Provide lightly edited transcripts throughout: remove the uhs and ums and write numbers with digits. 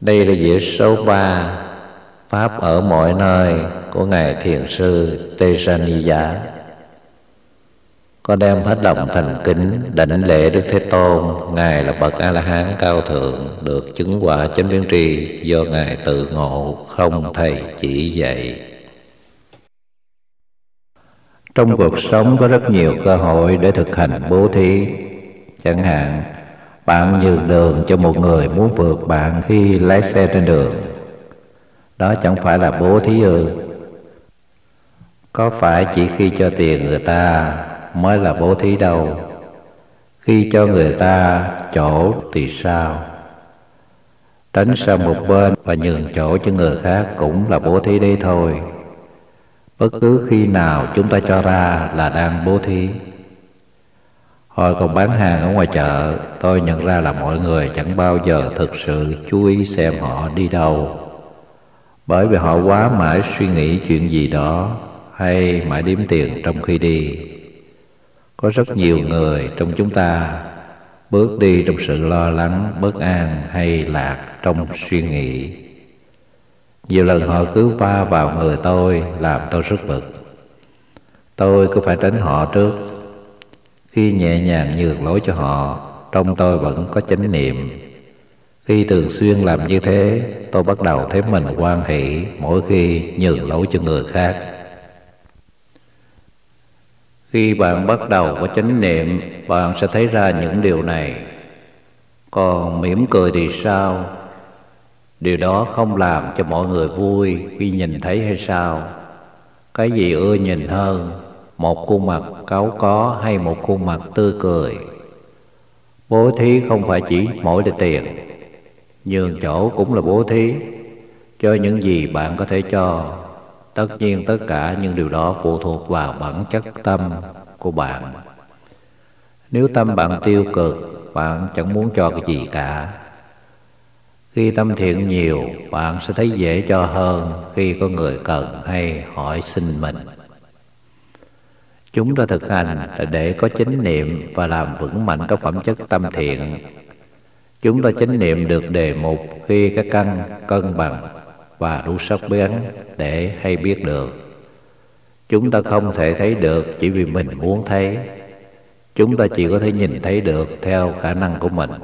Đây là dĩa số 3 Pháp ở mọi nơi của Ngài Thiền sư Tejaniya. Con đem hết lòng thành kính đảnh lễ Đức Thế Tôn. Ngài là bậc A-la-hán cao thượng, được chứng quả chánh biến tri do Ngài tự ngộ, không thầy chỉ dạy. Trong cuộc sống có rất nhiều cơ hội để thực hành bố thí. Chẳng hạn, bạn nhường đường cho một người muốn vượt bạn khi lái xe trên đường. Đó chẳng phải là bố thí ư? Có phải chỉ khi cho tiền người ta mới là bố thí đâu? Khi cho người ta chỗ thì sao? Tránh sang một bên và nhường chỗ cho người khác cũng là bố thí đấy thôi. Bất cứ khi nào chúng ta cho ra là đang bố thí. Hồi còn bán hàng ở ngoài chợ, tôi nhận ra là mọi người chẳng bao giờ thực sự chú ý xem họ đi đâu, bởi vì họ quá mãi suy nghĩ chuyện gì đó hay mãi đếm tiền trong khi đi. Có rất nhiều người trong chúng ta bước đi trong sự lo lắng, bất an hay lạc trong suy nghĩ. Nhiều lần họ cứ va vào người tôi, làm tôi rất bực. Tôi cứ phải tránh họ trước. Khi nhẹ nhàng nhường lối cho họ, trong tôi vẫn có chánh niệm. Khi thường xuyên làm như thế, tôi bắt đầu thấy mình hoan hỷ mỗi khi nhường lối cho người khác. Khi bạn bắt đầu có chánh niệm, bạn sẽ thấy ra những điều này. Còn mỉm cười thì sao? Điều đó không làm cho mọi người vui khi nhìn thấy hay sao? Cái gì ưa nhìn hơn, một khuôn mặt cáu có hay một khuôn mặt tươi cười? Bố thí không phải chỉ mỗi để tiền. Nhường chỗ cũng là bố thí. Cho những gì bạn có thể cho. Tất nhiên tất cả những điều đó phụ thuộc vào bản chất tâm của bạn. Nếu tâm bạn tiêu cực, bạn chẳng muốn cho cái gì cả. Khi tâm thiện nhiều, bạn sẽ thấy dễ cho hơn khi có người cần hay hỏi xin mình. Chúng ta thực hành là để có chánh niệm và làm vững mạnh các phẩm chất tâm thiện. Chúng ta chánh niệm được đề mục khi các căn cân bằng và đủ sắc bén để hay biết được. Chúng ta không thể thấy được chỉ vì mình muốn thấy. Chúng ta chỉ có thể nhìn thấy được theo khả năng của mình.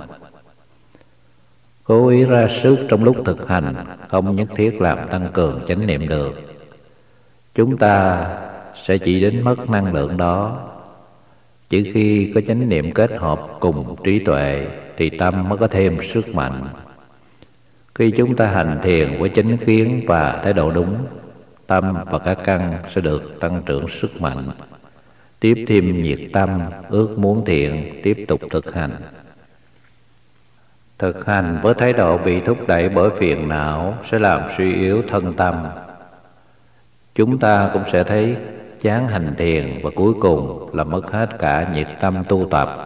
Cố ý ra sức trong lúc thực hành không nhất thiết làm tăng cường chánh niệm được. Chúng ta sẽ chỉ đến mất năng lượng đó. Chỉ khi có chánh niệm kết hợp cùng trí tuệ thì tâm mới có thêm sức mạnh. Khi chúng ta hành thiền với chánh kiến và thái độ đúng, tâm và các căn sẽ được tăng trưởng sức mạnh, tiếp thêm nhiệt tâm, ước muốn thiện, tiếp tục thực hành. Thực hành với thái độ bị thúc đẩy bởi phiền não sẽ làm suy yếu thân tâm. Chúng ta cũng sẽ thấy chán hành thiền và cuối cùng là mất hết cả nhiệt tâm tu tập.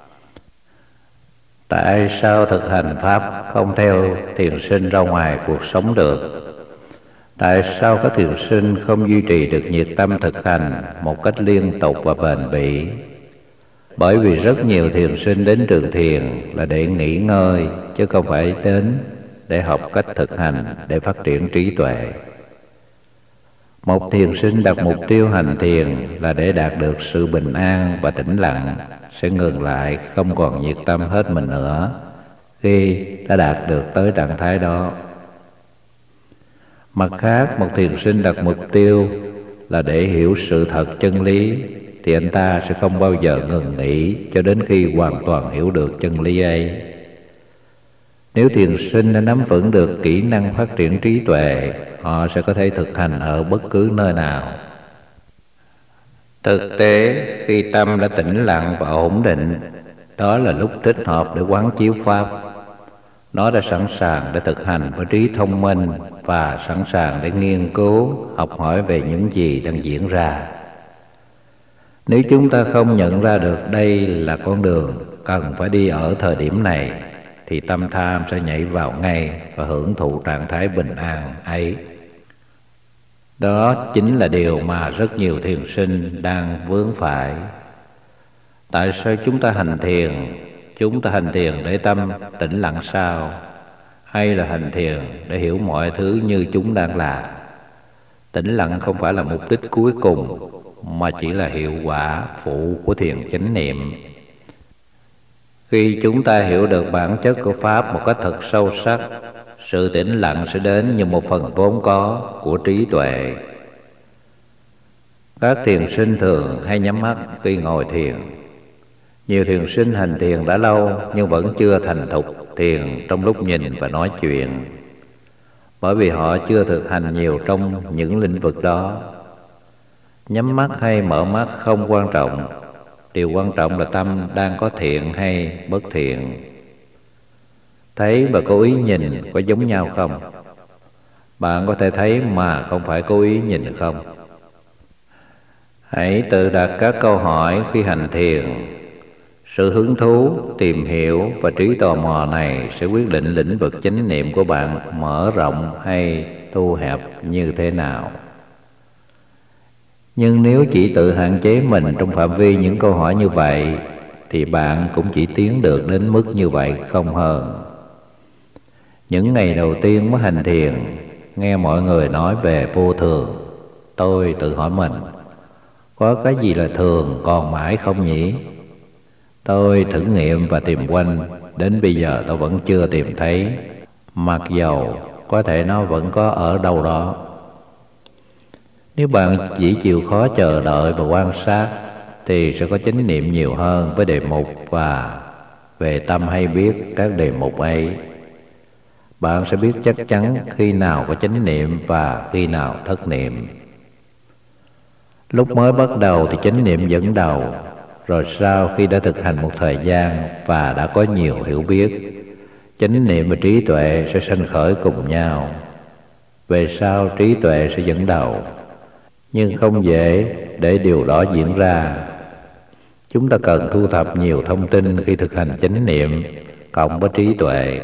Tại sao thực hành Pháp không theo thiền sinh ra ngoài cuộc sống được? Tại sao các thiền sinh không duy trì được nhiệt tâm thực hành một cách liên tục và bền bỉ? Bởi vì rất nhiều thiền sinh đến trường thiền là để nghỉ ngơi, chứ không phải đến để học cách thực hành, để phát triển trí tuệ. Một thiền sinh đặt mục tiêu hành thiền là để đạt được sự bình an và tĩnh lặng, sẽ ngừng lại, không còn nhiệt tâm hết mình nữa khi đã đạt được tới trạng thái đó. Mặt khác, một thiền sinh đặt mục tiêu là để hiểu sự thật chân lý, thì anh ta sẽ không bao giờ ngừng nghỉ cho đến khi hoàn toàn hiểu được chân lý ấy. Nếu thiền sinh đã nắm vững được kỹ năng phát triển trí tuệ, họ sẽ có thể thực hành ở bất cứ nơi nào. Thực tế, khi tâm đã tĩnh lặng và ổn định, đó là lúc thích hợp để quán chiếu Pháp. Nó đã sẵn sàng để thực hành với trí thông minh và sẵn sàng để nghiên cứu, học hỏi về những gì đang diễn ra. Nếu chúng ta không nhận ra được đây là con đường cần phải đi ở thời điểm này, thì tâm tham sẽ nhảy vào ngay và hưởng thụ trạng thái bình an ấy. Đó chính là điều mà rất nhiều thiền sinh đang vướng phải. Tại sao chúng ta hành thiền? Chúng ta hành thiền để tâm tĩnh lặng sao? hay là hành thiền để hiểu mọi thứ như chúng đang là. Tĩnh lặng không phải là mục đích cuối cùng, mà chỉ là hiệu quả phụ của thiền chánh niệm. Khi chúng ta hiểu được bản chất của Pháp một cách thật sâu sắc, sự tĩnh lặng sẽ đến như một phần vốn có của trí tuệ. Các thiền sinh thường hay nhắm mắt khi ngồi thiền. Nhiều thiền sinh hành thiền đã lâu nhưng vẫn chưa thành thục thiền trong lúc nhìn và nói chuyện, bởi vì họ chưa thực hành nhiều trong những lĩnh vực đó. Nhắm mắt hay mở mắt không quan trọng, điều quan trọng là tâm đang có thiện hay bất thiện. Thấy và cố ý nhìn có giống nhau không? Bạn có thể thấy mà không phải cố ý nhìn không? Hãy tự đặt các câu hỏi khi hành thiền. Sự hứng thú, tìm hiểu và trí tò mò này sẽ quyết định lĩnh vực chánh niệm của bạn mở rộng hay thu hẹp như thế nào. Nhưng nếu chỉ tự hạn chế mình trong phạm vi những câu hỏi như vậy, thì bạn cũng chỉ tiến được đến mức như vậy không hơn. Những ngày đầu tiên mới hành thiền, nghe mọi người nói về vô thường, tôi tự hỏi mình, có cái gì là thường còn mãi không nhỉ? Tôi thử nghiệm và tìm quanh, đến bây giờ tôi vẫn chưa tìm thấy, mặc dầu có thể nó vẫn có ở đâu đó. Nếu bạn chỉ chịu khó chờ đợi và quan sát, thì sẽ có chánh niệm nhiều hơn với đề mục và về tâm hay biết các đề mục ấy. Bạn sẽ biết chắc chắn khi nào có chánh niệm và khi nào thất niệm. Lúc mới bắt đầu thì chánh niệm dẫn đầu, rồi sau khi đã thực hành một thời gian và đã có nhiều hiểu biết, chánh niệm và trí tuệ sẽ sanh khởi cùng nhau. Về sau trí tuệ sẽ dẫn đầu, nhưng không dễ để điều đó diễn ra. Chúng ta cần thu thập nhiều thông tin khi thực hành chánh niệm cộng với trí tuệ.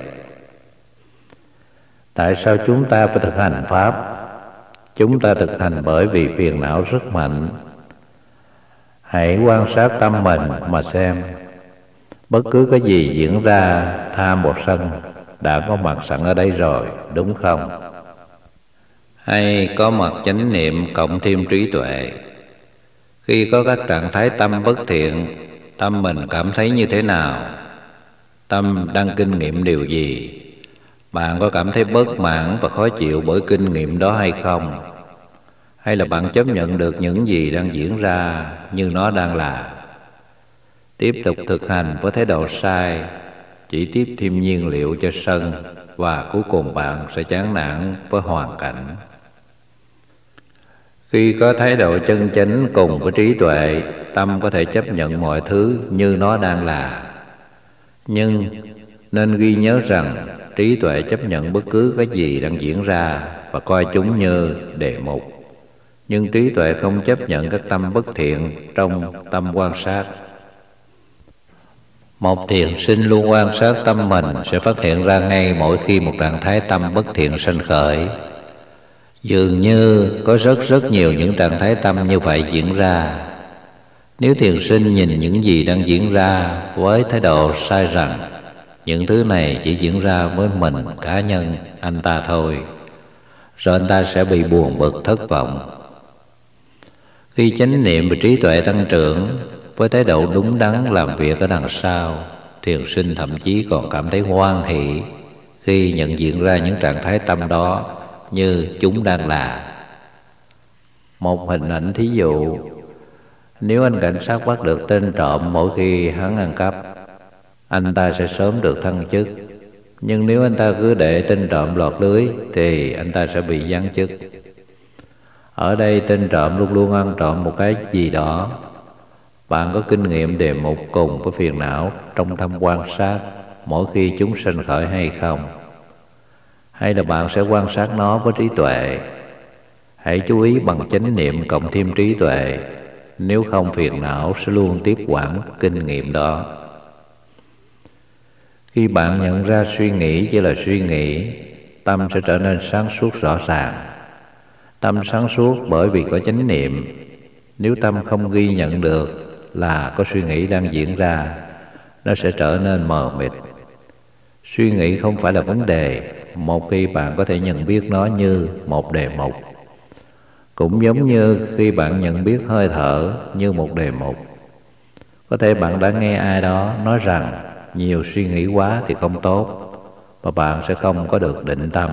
Tại sao chúng ta phải thực hành Pháp? Chúng ta thực hành bởi vì phiền não rất mạnh. Hãy quan sát tâm mình mà xem. Bất cứ cái gì diễn ra, tham hoặc sân đã có mặt sẵn ở đây rồi, đúng không? Hay có mặt chánh niệm cộng thêm trí tuệ. Khi có các trạng thái tâm bất thiện, tâm mình cảm thấy như thế nào? Tâm đang kinh nghiệm điều gì? Bạn có cảm thấy bất mãn và khó chịu bởi kinh nghiệm đó hay không? Hay là bạn chấp nhận được những gì đang diễn ra như nó đang là? Tiếp tục thực hành với thái độ sai chỉ tiếp thêm nhiên liệu cho sân, và cuối cùng bạn sẽ chán nản với hoàn cảnh. Khi có thái độ chân chánh cùng với trí tuệ, tâm có thể chấp nhận mọi thứ như nó đang là. Nhưng nên ghi nhớ rằng trí tuệ chấp nhận bất cứ cái gì đang diễn ra và coi chúng như đề mục. Nhưng trí tuệ không chấp nhận các tâm bất thiện trong tâm quan sát. Một thiền sinh luôn quan sát tâm mình sẽ phát hiện ra ngay mỗi khi một trạng thái tâm bất thiện sanh khởi. Dường như có rất nhiều những trạng thái tâm như vậy diễn ra. Nếu thiền sinh nhìn những gì đang diễn ra với thái độ sai rằng những thứ này chỉ diễn ra với mình, cá nhân, anh ta thôi, rồi anh ta sẽ bị buồn bực, thất vọng. Khi chánh niệm và trí tuệ tăng trưởng, với thái độ đúng đắn làm việc ở đằng sau, thiền sinh thậm chí còn cảm thấy hoan hỷ khi nhận diện ra những trạng thái tâm đó như chúng đang là. Một hình ảnh thí dụ, nếu anh cảnh sát bắt được tên trộm mỗi khi hắn ăn cắp, anh ta sẽ sớm được thăng chức. Nhưng nếu anh ta cứ để tên trộm lọt lưới thì anh ta sẽ bị giáng chức. Ở đây tên trộm luôn luôn ăn trộm một cái gì đó. Bạn có kinh nghiệm đề mục cùng với phiền não trong tâm quan sát mỗi khi chúng sanh khởi hay không? Hay là bạn sẽ quan sát nó với trí tuệ? Hãy chú ý bằng chánh niệm cộng thêm trí tuệ, nếu không phiền não sẽ luôn tiếp quản kinh nghiệm đó. Khi bạn nhận ra suy nghĩ chỉ là suy nghĩ, tâm sẽ trở nên sáng suốt rõ ràng. Tâm sáng suốt bởi vì có chánh niệm. Nếu tâm không ghi nhận được là có suy nghĩ đang diễn ra, nó sẽ trở nên mờ mịt. Suy nghĩ không phải là vấn đề, một khi bạn có thể nhận biết nó như một đề mục. Cũng giống như khi bạn nhận biết hơi thở như một đề mục. Có thể bạn đã nghe ai đó nói rằng nhiều suy nghĩ quá thì không tốt, và bạn sẽ không có được định tâm.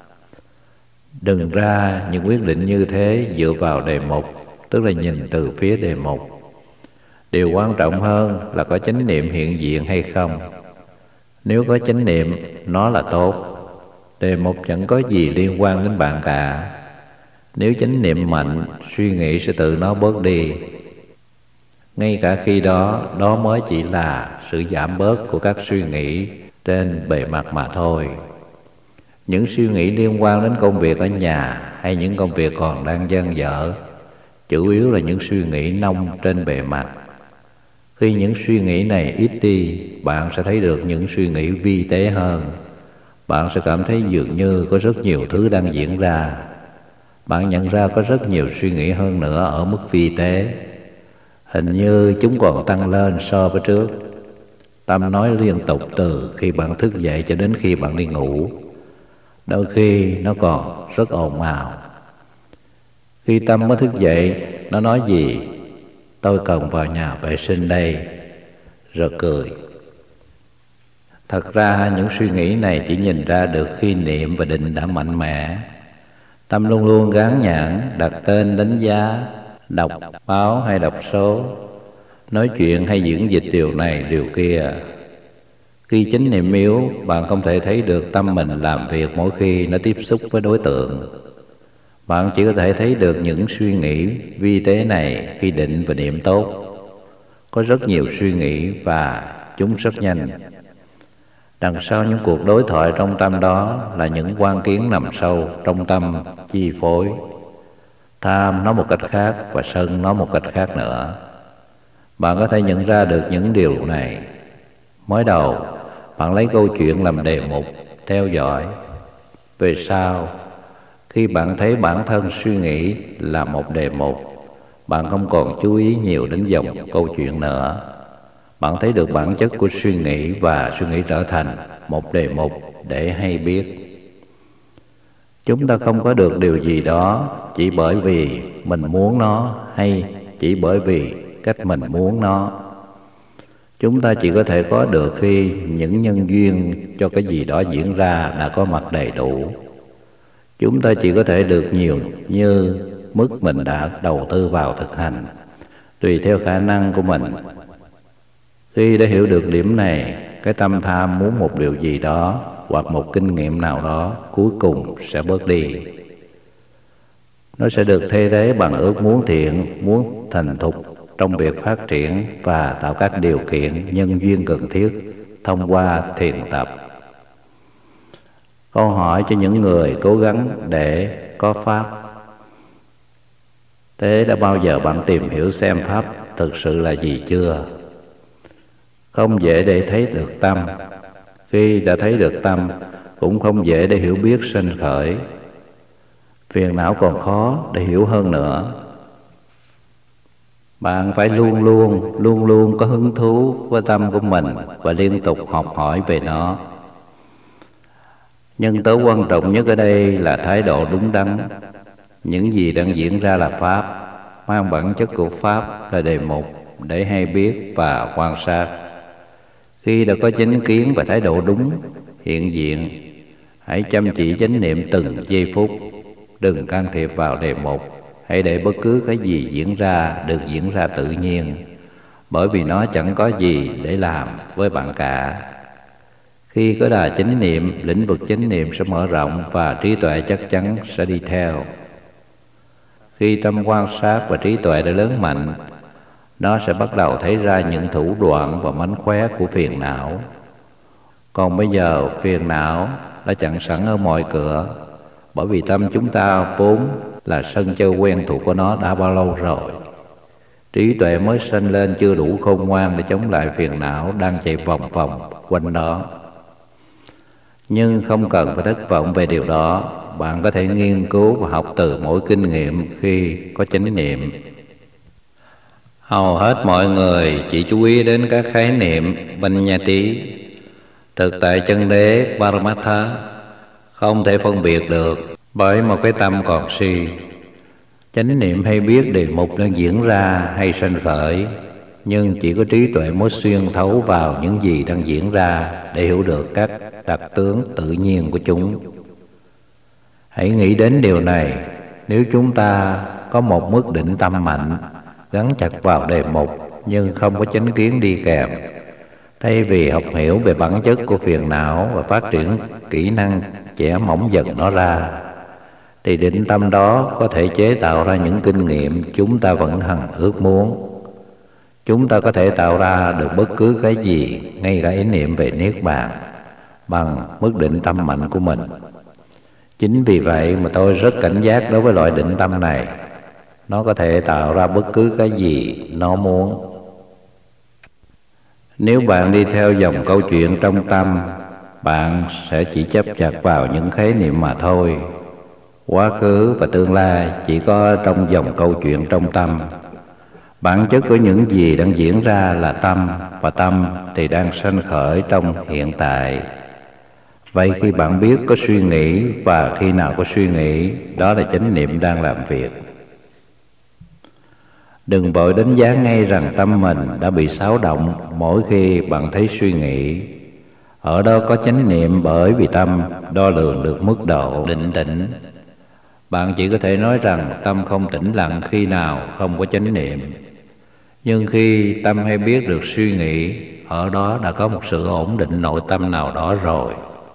Đừng ra những quyết định như thế dựa vào đề mục, tức là nhìn từ phía đề mục. Điều quan trọng hơn là có chánh niệm hiện diện hay không. Nếu có chánh niệm, nó là tốt. Đề mục chẳng có gì liên quan đến bạn cả. Nếu chánh niệm mạnh, suy nghĩ sẽ tự nó bớt đi. Ngay cả khi đó, đó mới chỉ là sự giảm bớt của các suy nghĩ trên bề mặt mà thôi. Những suy nghĩ liên quan đến công việc ở nhà hay những công việc còn đang dang dở, chủ yếu là những suy nghĩ nông trên bề mặt. Khi những suy nghĩ này ít đi, bạn sẽ thấy được những suy nghĩ vi tế hơn. Bạn sẽ cảm thấy dường như có rất nhiều thứ đang diễn ra. Bạn nhận ra có rất nhiều suy nghĩ hơn nữa ở mức vi tế. Hình như chúng còn tăng lên so với trước. Tâm nói liên tục từ khi bạn thức dậy cho đến khi bạn đi ngủ. Đôi khi nó còn rất ồn ào. Khi tâm mới thức dậy, nó nói gì? Tôi cần vào nhà vệ sinh đây. Rồi cười. Thật ra những suy nghĩ này chỉ nhìn ra được khi niệm và định đã mạnh mẽ. Tâm luôn luôn gán nhãn, đặt tên, đánh giá, đọc báo hay đọc số, nói chuyện hay diễn dịch điều này điều kia. Khi chánh niệm yếu, bạn không thể thấy được tâm mình làm việc mỗi khi nó tiếp xúc với đối tượng. Bạn chỉ có thể thấy được những suy nghĩ vi tế này khi định và niệm tốt. Có rất nhiều suy nghĩ và chúng rất nhanh. Đằng sau những cuộc đối thoại trong tâm đó là những quan kiến nằm sâu trong tâm chi phối. Tham nói một cách khác và sân nói một cách khác nữa. Bạn có thể nhận ra được những điều này. Mới đầu, bạn lấy câu chuyện làm đề mục, theo dõi. Về sau, khi bạn thấy bản thân suy nghĩ là một đề mục, bạn không còn chú ý nhiều đến dòng câu chuyện nữa. Bạn thấy được bản chất của suy nghĩ và suy nghĩ trở thành một đề mục để hay biết. Chúng ta không có được điều gì đó chỉ bởi vì mình muốn nó hay chỉ bởi vì cách mình muốn nó. Chúng ta chỉ có thể có được khi những nhân duyên cho cái gì đó diễn ra đã có mặt đầy đủ. Chúng ta chỉ có thể được nhiều như mức mình đã đầu tư vào thực hành, tùy theo khả năng của mình. Khi đã hiểu được điểm này, cái tâm tham muốn một điều gì đó hoặc một kinh nghiệm nào đó cuối cùng sẽ bớt đi. Nó sẽ được thay thế bằng ước muốn thiện, muốn thành thục trong việc phát triển và tạo các điều kiện nhân duyên cần thiết thông qua thiền tập. Câu hỏi cho những người cố gắng để có pháp: thế đã bao giờ bạn tìm hiểu xem pháp thực sự là gì chưa? Không dễ để thấy được tâm. Khi đã thấy được tâm, cũng không dễ để hiểu biết sanh khởi. Phiền não còn khó để hiểu hơn nữa. Bạn phải luôn luôn có hứng thú với tâm của mình và liên tục học hỏi về nó. Nhân tố quan trọng nhất ở đây là thái độ đúng đắn. Những gì đang diễn ra là pháp, mang bản chất của pháp là đề mục để hay biết và quan sát. Khi đã có chánh kiến và thái độ đúng, hiện diện, hãy chăm chỉ chánh niệm từng giây phút. Đừng can thiệp vào đề mục. Hãy để bất cứ cái gì diễn ra được diễn ra tự nhiên, bởi vì nó chẳng có gì để làm với bạn cả. Khi có đà chánh niệm, lĩnh vực chánh niệm sẽ mở rộng và trí tuệ chắc chắn sẽ đi theo. Khi tâm quan sát và trí tuệ đã lớn mạnh, nó sẽ bắt đầu thấy ra những thủ đoạn và mánh khóe của phiền não. Còn bây giờ phiền não đã chặn sẵn ở mọi cửa, bởi vì tâm chúng ta vốn là sân chơi quen thuộc của nó đã bao lâu rồi. Trí tuệ mới sanh lên chưa đủ khôn ngoan để chống lại phiền não đang chạy vòng vòng quanh đó. Nhưng không cần phải thất vọng về điều đó. Bạn có thể nghiên cứu và học từ mỗi kinh nghiệm khi có chánh niệm. Hầu hết mọi người chỉ chú ý đến các khái niệm Paññatti, thực tại chân đế Paramatha, không thể phân biệt được bởi một cái tâm còn si. Chánh niệm hay biết đề mục đang diễn ra hay sanh khởi, nhưng chỉ có trí tuệ mới xuyên thấu vào những gì đang diễn ra để hiểu được các đặc tướng tự nhiên của chúng. Hãy nghĩ đến điều này, nếu chúng ta có một mức định tâm mạnh, gắn chặt vào đề mục nhưng không có chánh kiến đi kèm, thay vì học hiểu về bản chất của phiền não và phát triển kỹ năng chẻ mỏng dần nó ra, thì định tâm đó có thể chế tạo ra những kinh nghiệm chúng ta vẫn hằng ước muốn. Chúng ta có thể tạo ra được bất cứ cái gì, ngay cả ý niệm về Niết Bàn, bằng mức định tâm mạnh của mình. Chính vì vậy mà tôi rất cảnh giác đối với loại định tâm này. Nó có thể tạo ra bất cứ cái gì nó muốn. Nếu bạn đi theo dòng câu chuyện trong tâm, bạn sẽ chỉ chấp chặt vào những khái niệm mà thôi. Quá khứ và tương lai chỉ có trong dòng câu chuyện trong tâm. Bản chất của những gì đang diễn ra là tâm, và tâm thì đang sanh khởi trong hiện tại. Vậy khi bạn biết có suy nghĩ và khi nào có suy nghĩ, đó là chánh niệm đang làm việc. Đừng vội đánh giá ngay rằng tâm mình đã bị xáo động mỗi khi bạn thấy suy nghĩ. Ở đó có chánh niệm, bởi vì tâm đo lường được mức độ định tĩnh. Bạn chỉ có thể nói rằng tâm không tĩnh lặng khi nào không có chánh niệm. Nhưng khi tâm hay biết được suy nghĩ, ở đó đã có một sự ổn định nội tâm nào đó rồi.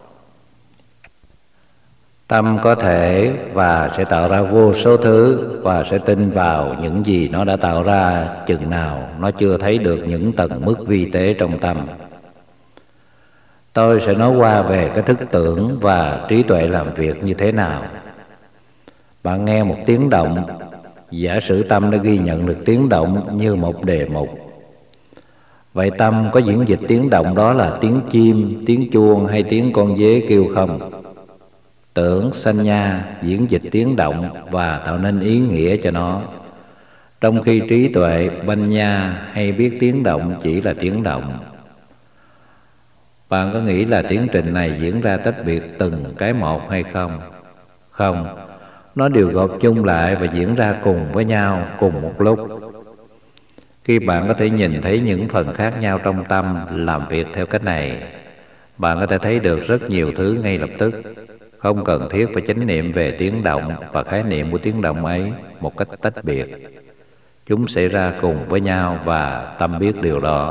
Tâm có thể và sẽ tạo ra vô số thứ, và sẽ tin vào những gì nó đã tạo ra chừng nào nó chưa thấy được những tầng mức vi tế trong tâm. Tôi sẽ nói qua về cái thức tưởng và trí tuệ làm việc như thế nào. Bạn nghe một tiếng động, giả sử tâm đã ghi nhận được tiếng động như một đề mục. Vậy tâm có diễn dịch tiếng động đó là tiếng chim, tiếng chuông hay tiếng con dế kêu không? Tưởng sanh diễn dịch tiếng động và tạo nên ý nghĩa cho nó, trong khi trí tuệ banya hay biết tiếng động chỉ là tiếng động. Bạn có nghĩ là tiến trình này diễn ra tách biệt từng cái một hay không? Không, nó đều gộp chung lại và diễn ra cùng với nhau cùng một lúc. Khi bạn có thể nhìn thấy những phần khác nhau trong tâm làm việc theo cách này, bạn có thể thấy được rất nhiều thứ ngay lập tức, không cần thiết phải chánh niệm về tiếng động và khái niệm của tiếng động ấy một cách tách biệt. Chúng xảy ra cùng với nhau và tâm biết điều đó.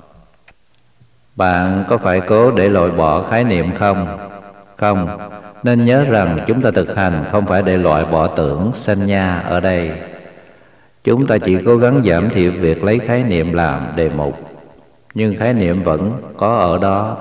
Bạn có phải cố để loại bỏ khái niệm không? Không, nên nhớ rằng chúng ta thực hành không phải để loại bỏ tưởng sanh ở đây. Chúng ta chỉ cố gắng giảm thiểu việc lấy khái niệm làm đề mục, nhưng khái niệm vẫn có ở đó.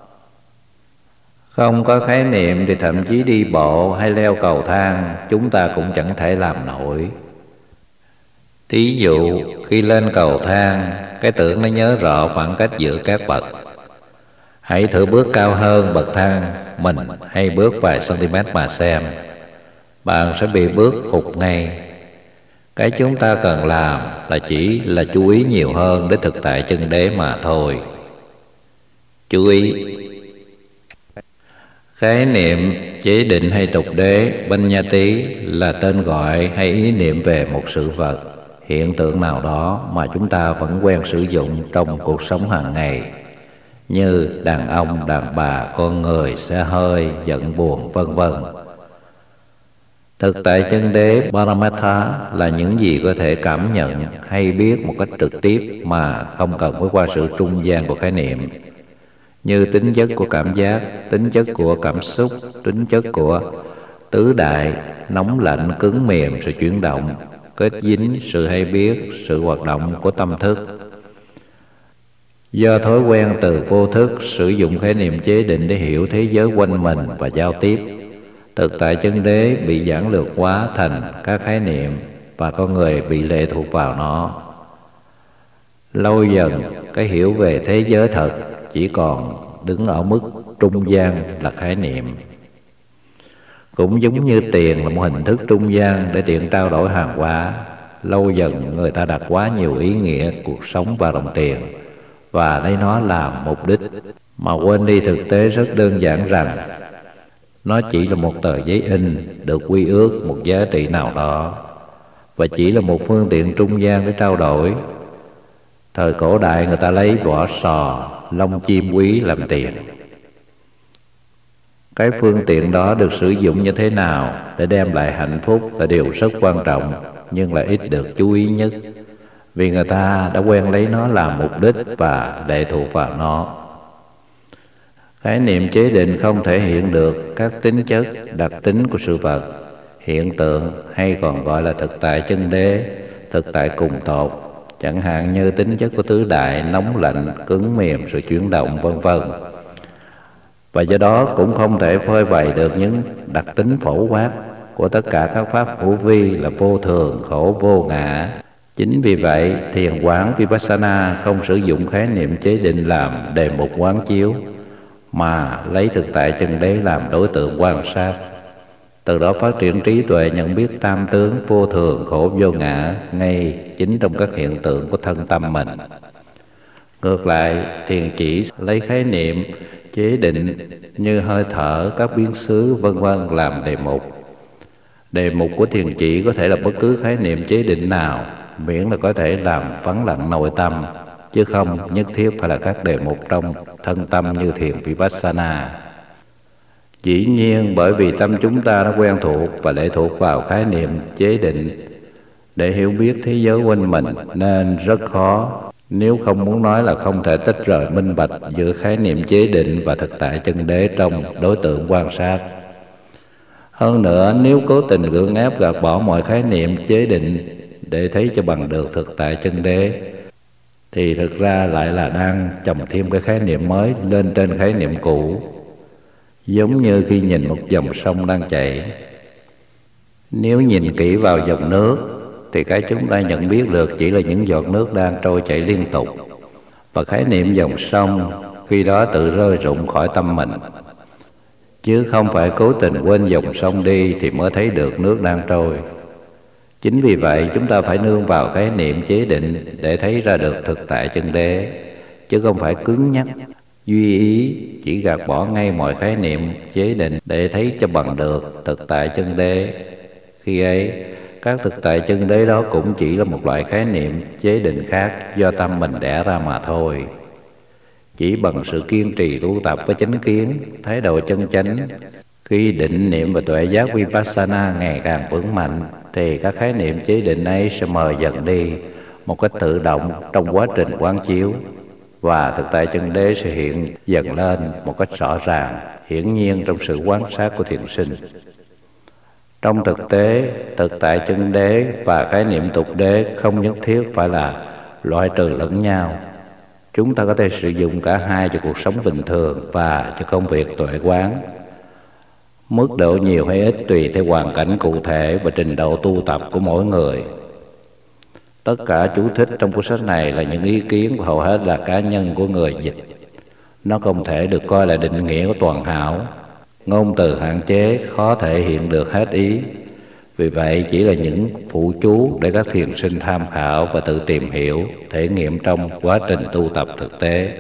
Không có khái niệm thì thậm chí đi bộ hay leo cầu thang chúng ta cũng chẳng thể làm nổi. Thí dụ khi lên cầu thang, cái tưởng nó nhớ rõ khoảng cách giữa các bậc. Hãy thử bước cao hơn bậc thang mình hay bước vài cm mà xem. Bạn sẽ bị bước hụt ngay. Cái chúng ta cần làm là chỉ là chú ý nhiều hơn đến thực tại chân đế mà thôi. Chú ý. Khái niệm, chế định hay tục đế, Banyati là tên gọi hay ý niệm về một sự vật, hiện tượng nào đó mà chúng ta vẫn quen sử dụng trong cuộc sống hàng ngày, như đàn ông, đàn bà, con người, xe hơi, giận buồn, vân vân. Thực tại chân đế Paramatha là những gì có thể cảm nhận hay biết một cách trực tiếp mà không cần phải qua sự trung gian của khái niệm, như tính chất của cảm giác, tính chất của cảm xúc, tính chất của tứ đại, nóng lạnh, cứng mềm, sự chuyển động, kết dính, sự hay biết, sự hoạt động của tâm thức. Do thói quen từ vô thức sử dụng khái niệm chế định để hiểu thế giới quanh mình và giao tiếp, thực tại chân đế bị giản lược hóa thành các khái niệm và con người bị lệ thuộc vào nó. Lâu dần, cái hiểu về thế giới thật chỉ còn đứng ở mức trung gian là khái niệm. Cũng giống như tiền là một hình thức trung gian để tiện trao đổi hàng hóa, lâu dần người ta đặt quá nhiều ý nghĩa cuộc sống vào đồng tiền và lấy nó làm mục đích, mà quên đi thực tế rất đơn giản rằng Nó chỉ là một tờ giấy in được quy ước một giá trị nào đó, và chỉ là một phương tiện trung gian để trao đổi. Thời cổ đại người ta lấy vỏ sò, lông chim quý làm tiền. Cái phương tiện đó được sử dụng như thế nào để đem lại hạnh phúc là điều rất quan trọng, nhưng là ít được chú ý nhất, vì người ta đã quen lấy nó làm mục đích và lệ thuộc vào nó. Khái niệm chế định không thể hiện được các tính chất, đặc tính của sự vật, hiện tượng, hay còn gọi là thực tại chân đế, thực tại cùng tột, chẳng hạn như tính chất của tứ đại, nóng lạnh, cứng mềm, sự chuyển động, vân vân. Và do đó cũng không thể phơi bày được những đặc tính phổ quát của tất cả các pháp hữu vi là vô thường, khổ, vô ngã. Chính vì vậy, thiền quán Vipassana không sử dụng khái niệm chế định làm đề mục quán chiếu, mà lấy thực tại chân đế làm đối tượng quan sát. Từ đó phát triển trí tuệ nhận biết tam tướng vô thường, khổ, vô ngã ngay chính trong các hiện tượng của thân tâm mình. Ngược lại, thiền chỉ lấy khái niệm chế định như hơi thở, các biến xứ, vân vân làm đề mục. Đề mục của thiền chỉ có thể là bất cứ khái niệm chế định nào, miễn là có thể làm vắng lặng nội tâm, chứ không nhất thiết phải là các đề mục trong thân tâm như thiền Vipassana. Dĩ nhiên bởi vì tâm chúng ta đã quen thuộc và lệ thuộc vào khái niệm chế định để hiểu biết thế giới quanh mình, nên rất khó, nếu không muốn nói là không thể tách rời minh bạch giữa khái niệm chế định và thực tại chân đế trong đối tượng quan sát. Hơn nữa, nếu cố tình gượng ép gạt bỏ mọi khái niệm chế định để thấy cho bằng được thực tại chân đế, thì thực ra lại là đang chồng thêm cái khái niệm mới lên trên khái niệm cũ. Giống như khi nhìn một dòng sông đang chảy, nếu nhìn kỹ vào dòng nước thì cái chúng ta nhận biết được chỉ là những giọt nước đang trôi chảy liên tục, và khái niệm dòng sông khi đó tự rơi rụng khỏi tâm mình, chứ không phải cố tình quên dòng sông đi thì mới thấy được nước đang trôi. Chính vì vậy chúng ta phải nương vào khái niệm chế định để thấy ra được thực tại chân đế, chứ không phải cứng nhắc duy ý chỉ gạt bỏ ngay mọi khái niệm chế định để thấy cho bằng được thực tại chân đế. Khi ấy, các thực tại chân đế đó cũng chỉ là một loại khái niệm chế định khác do tâm mình đẻ ra mà thôi. Chỉ bằng sự kiên trì tu tập với chánh kiến, thái độ chân chánh, khi định niệm và tuệ giác Vipassana ngày càng vững mạnh, thì các khái niệm chế định ấy sẽ mờ dần đi một cách tự động trong quá trình quán chiếu, và thực tại chân đế sẽ hiện dần lên một cách rõ ràng, hiển nhiên trong sự quan sát của thiền sinh. Trong thực tế, thực tại chân đế và khái niệm tục đế không nhất thiết phải là loại trừ lẫn nhau. Chúng ta có thể sử dụng cả hai cho cuộc sống bình thường và cho công việc tuệ quán. Mức độ nhiều hay ít tùy theo hoàn cảnh cụ thể và trình độ tu tập của mỗi người. Tất cả chú thích trong cuốn sách này là những ý kiến và hầu hết là cá nhân của người dịch. Nó không thể được coi là định nghĩa của toàn hảo. Ngôn từ hạn chế, khó thể hiện được hết ý. Vì vậy chỉ là những phụ chú để các thiền sinh tham khảo và tự tìm hiểu, thể nghiệm trong quá trình tu tập thực tế.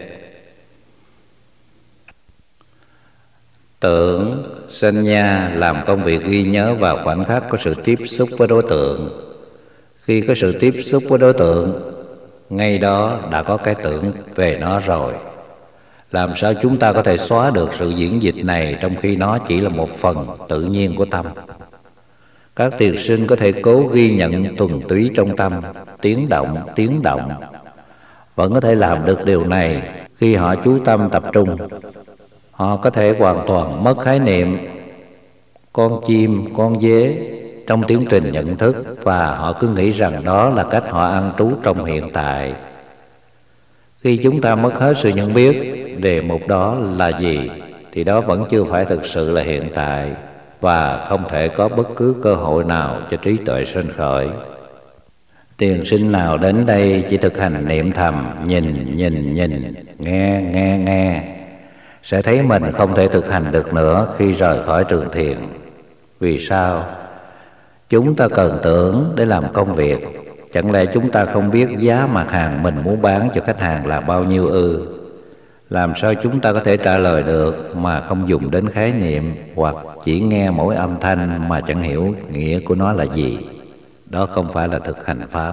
Tưởng, sanya làm công việc ghi nhớ vào khoảnh khắc có sự tiếp xúc với đối tượng. Khi có sự tiếp xúc với đối tượng, ngay đó đã có cái tưởng về nó rồi. Làm sao chúng ta có thể xóa được sự diễn dịch này trong khi nó chỉ là một phần tự nhiên của tâm? Các thiền sinh có thể cố ghi nhận thuần túy trong tâm, tiếng động. Vẫn có thể làm được điều này khi họ chú tâm tập trung. Họ có thể hoàn toàn mất khái niệm con chim, con dế trong tiến trình nhận thức, và họ cứ nghĩ rằng đó là cách họ an trú trong hiện tại. Khi chúng ta mất hết sự nhận biết đề mục đó là gì, thì đó vẫn chưa phải thực sự là hiện tại, và không thể có bất cứ cơ hội nào cho trí tuệ sinh khởi. Thiền sinh nào đến đây chỉ thực hành niệm thầm, nhìn, nghe, sẽ thấy mình không thể thực hành được nữa khi rời khỏi trường thiền. Vì sao? Chúng ta cần tưởng để làm công việc. Chẳng lẽ chúng ta không biết giá mặt hàng mình muốn bán cho khách hàng là bao nhiêu ư? Làm sao chúng ta có thể trả lời được mà không dùng đến khái niệm, hoặc chỉ nghe mỗi âm thanh mà chẳng hiểu nghĩa của nó là gì? Đó không phải là thực hành Pháp.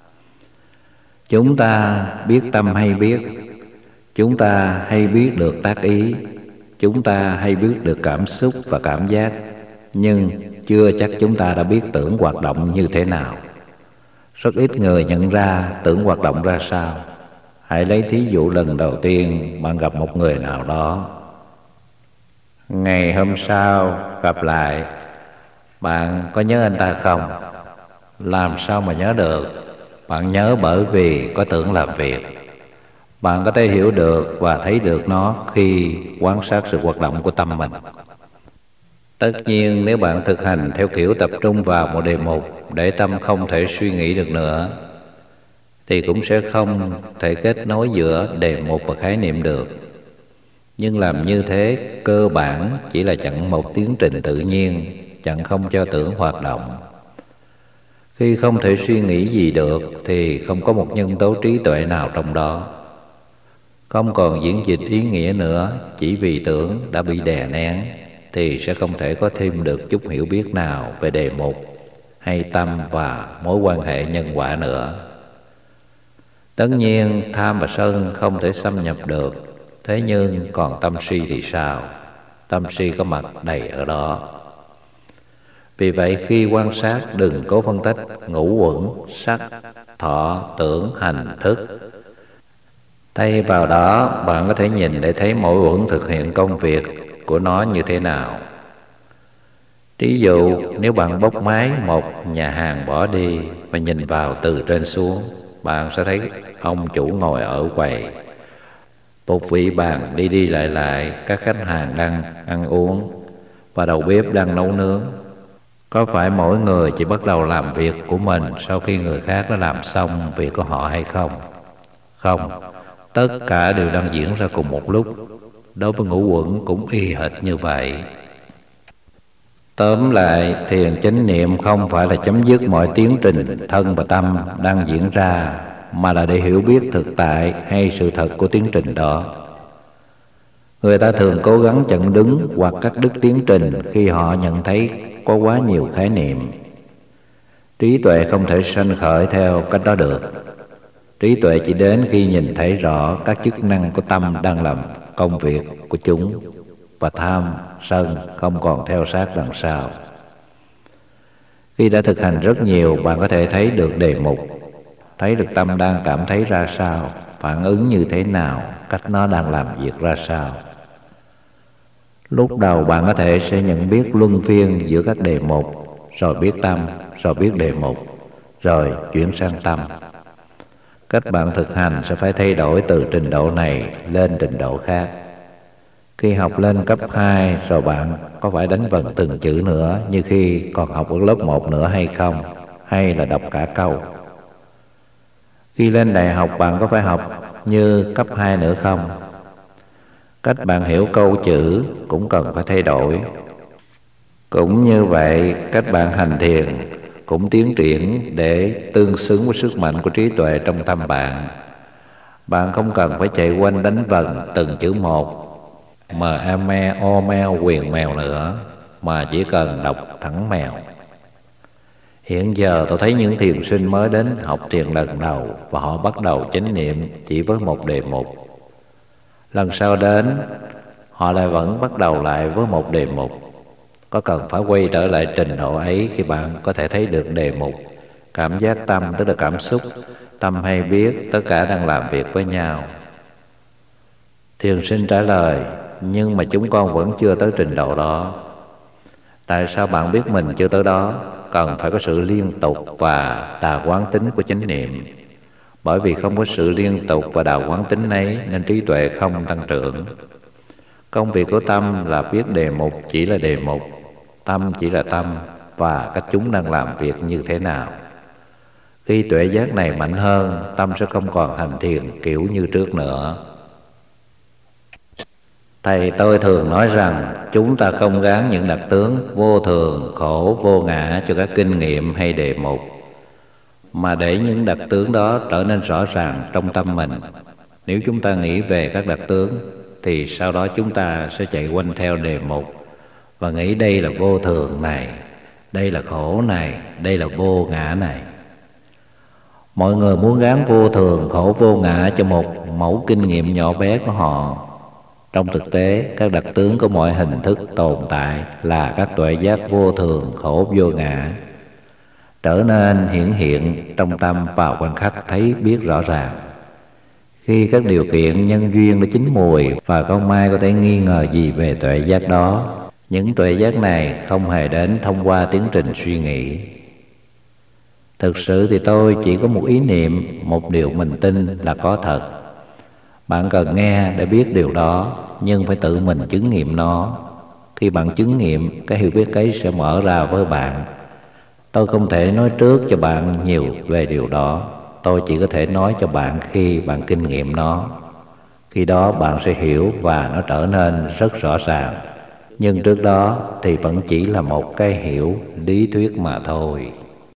Chúng ta biết tâm hay biết, chúng ta hay biết được tác ý, chúng ta hay biết được cảm xúc và cảm giác, nhưng chưa chắc chúng ta đã biết tưởng hoạt động như thế nào. Rất ít người nhận ra tưởng hoạt động ra sao. Hãy lấy thí dụ lần đầu tiên bạn gặp một người nào đó. Ngày hôm sau gặp lại, bạn có nhớ anh ta không? Làm sao mà nhớ được? Bạn nhớ bởi vì có tưởng làm việc. Bạn có thể hiểu được và thấy được nó khi quan sát sự hoạt động của tâm mình. Tất nhiên nếu bạn thực hành theo kiểu tập trung vào một đề mục để tâm không thể suy nghĩ được nữa, thì cũng sẽ không thể kết nối giữa đề mục và khái niệm được. Nhưng làm như thế cơ bản chỉ là chặn một tiến trình tự nhiên, chặn không cho tưởng hoạt động. Khi không thể suy nghĩ gì được thì không có một nhân tố trí tuệ nào trong đó. Không còn diễn dịch ý nghĩa nữa, chỉ vì tưởng đã bị đè nén thì sẽ không thể có thêm được chút hiểu biết nào về đề mục hay tâm và mối quan hệ nhân quả nữa. Tất nhiên tham và sân không thể xâm nhập được, thế nhưng còn tâm si thì sao? Tâm si có mặt đầy ở đó. Vì vậy khi quan sát đừng cố phân tích ngũ uẩn, sắc, thọ, tưởng, hành, thức. Thay vào đó bạn có thể nhìn để thấy mỗi uẩn thực hiện công việc của nó như thế nào. Ví dụ nếu bạn bốc máy một nhà hàng bỏ đi và nhìn vào từ trên xuống, bạn sẽ thấy ông chủ ngồi ở quầy, phục vị bàn đi đi lại lại, các khách hàng đang ăn uống và đầu bếp đang nấu nướng. Có phải mỗi người chỉ bắt đầu làm việc của mình sau khi người khác đã làm xong việc của họ hay không? Không, tất cả đều đang diễn ra cùng một lúc. Đối với ngũ uẩn cũng y hệt như vậy. Tóm lại, thiền chánh niệm không phải là chấm dứt mọi tiến trình thân và tâm đang diễn ra, mà là để hiểu biết thực tại hay sự thật của tiến trình đó. Người ta thường cố gắng chặn đứng hoặc cắt đứt tiến trình khi họ nhận thấy có quá nhiều khái niệm. Trí tuệ không thể sanh khởi theo cách đó được. Trí tuệ chỉ đến khi nhìn thấy rõ các chức năng của tâm đang làm công việc của chúng, và tham, sân không còn theo sát đằng sau. Khi đã thực hành rất nhiều, bạn có thể thấy được đề mục, thấy được tâm đang cảm thấy ra sao, phản ứng như thế nào, cách nó đang làm việc ra sao. Lúc đầu bạn có thể sẽ nhận biết luân phiên giữa các đề mục, rồi biết tâm, rồi biết đề mục, rồi chuyển sang tâm. Cách bạn thực hành sẽ phải thay đổi từ trình độ này lên trình độ khác. Khi học lên cấp 2 rồi bạn có phải đánh vần từng chữ nữa như khi còn học ở lớp 1 nữa hay không? Hay là đọc cả câu? Khi lên đại học bạn có phải học như cấp 2 nữa không? Cách bạn hiểu câu chữ cũng cần phải thay đổi. Cũng như vậy, cách bạn hành thiền cũng tiến triển để tương xứng với sức mạnh của trí tuệ trong tâm bạn. Bạn không cần phải chạy quanh đánh vần từng chữ một, mờ me o meo quyền mèo nữa, mà chỉ cần đọc thẳng mèo. Hiện giờ tôi thấy những thiền sinh mới đến học thiền lần đầu và họ bắt đầu chánh niệm chỉ với một đề mục. Lần sau đến họ lại vẫn bắt đầu lại với một đề mục. Có cần phải quay trở lại trình độ ấy khi bạn có thể thấy được đề mục, cảm giác tâm tức là cảm xúc, tâm hay biết tất cả đang làm việc với nhau? Thiền sinh trả lời, nhưng mà chúng con vẫn chưa tới trình độ đó. Tại sao bạn biết mình chưa tới đó? Cần phải có sự liên tục và đà quán tính của chánh niệm. Bởi vì không có sự liên tục và đà quán tính ấy nên trí tuệ không tăng trưởng. Công việc của tâm là biết đề mục chỉ là đề mục, tâm chỉ là tâm, và cách chúng đang làm việc như thế nào. Khi tuệ giác này mạnh hơn, tâm sẽ không còn hành thiền kiểu như trước nữa. Thầy tôi thường nói rằng chúng ta không gán những đặc tướng vô thường, khổ, vô ngã cho các kinh nghiệm hay đề mục, mà để những đặc tướng đó trở nên rõ ràng trong tâm mình. Nếu chúng ta nghĩ về các đặc tướng thì sau đó chúng ta sẽ chạy quanh theo đề mục và nghĩ đây là vô thường này, đây là khổ này, đây là vô ngã này. Mọi người muốn gán vô thường, khổ, vô ngã cho một mẫu kinh nghiệm nhỏ bé của họ. Trong thực tế, các đặc tướng của mọi hình thức tồn tại là các tuệ giác vô thường, khổ, vô ngã, trở nên hiển hiện trong tâm vào khoảnh khắc thấy biết rõ ràng. Khi các điều kiện nhân duyên đã chín mùi và không ai có thể nghi ngờ gì về tuệ giác đó, những tuệ giác này không hề đến thông qua tiến trình suy nghĩ. Thực sự thì tôi chỉ có một ý niệm, một điều mình tin là có thật. Bạn cần nghe để biết điều đó, nhưng phải tự mình chứng nghiệm nó. Khi bạn chứng nghiệm, cái hiểu biết ấy sẽ mở ra với bạn. Tôi không thể nói trước cho bạn nhiều về điều đó. Tôi chỉ có thể nói cho bạn khi bạn kinh nghiệm nó. Khi đó bạn sẽ hiểu và nó trở nên rất rõ ràng. Nhưng trước đó thì vẫn chỉ là một cái hiểu lý thuyết mà thôi.